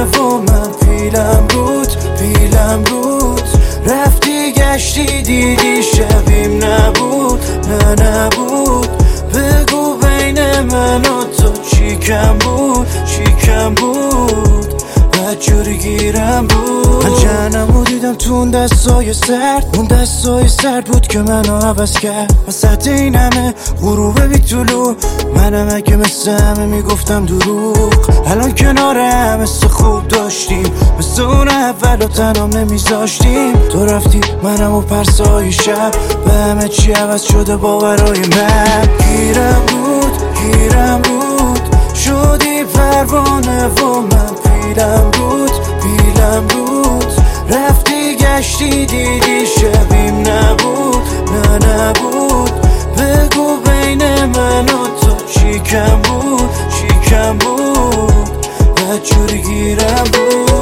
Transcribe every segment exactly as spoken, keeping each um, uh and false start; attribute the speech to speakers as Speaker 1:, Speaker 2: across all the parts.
Speaker 1: پروانه و من پیلم بود پیلم بود. رفتی گشتی دیدی شبیم نبود نه نبود. بگو بین من و تو چی کم بود چی کم بود. بدجوری گیرم بود. من جهنمو دیدم تو اون دستای سرد. اون دستای سرد بود که منو عوض کرد. وسط این همه غروب بی طلوع منم اگه مثل همه میگفتم دروغ. الان کنار هم مثل خوب داشتیم مثل اون اول و تنام نمیذاشتیم. تو رفتی منم و پرسای شب به همه چی عوض شده باورای من. گیرم بود گیرم بود شدی پروانه و من پیلم بود پیلم بود. رفتی گشتی دیدی شبیم نبود نه نبود. بگو بین من و تو چی کم بود چی کم بود. بدجوری گیرم بود.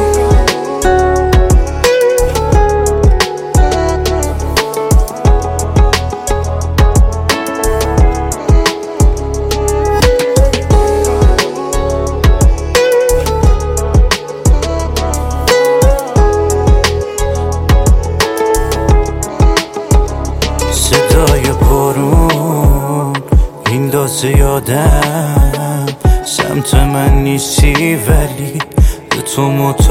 Speaker 1: صدای بارون این دازه یادم. سمت من نیستی ولی به تو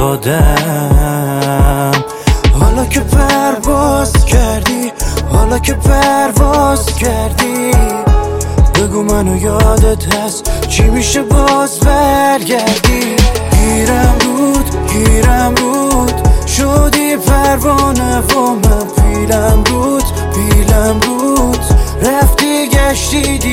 Speaker 1: معتادم. حالا که پرواز کردی حالا که پرواز کردی بگو منو یادت هست چی میشه باز برگردی. گیرم بود گیرم بود شدی پروانه و من پیلم بود پیلم بود. رفتی گشتی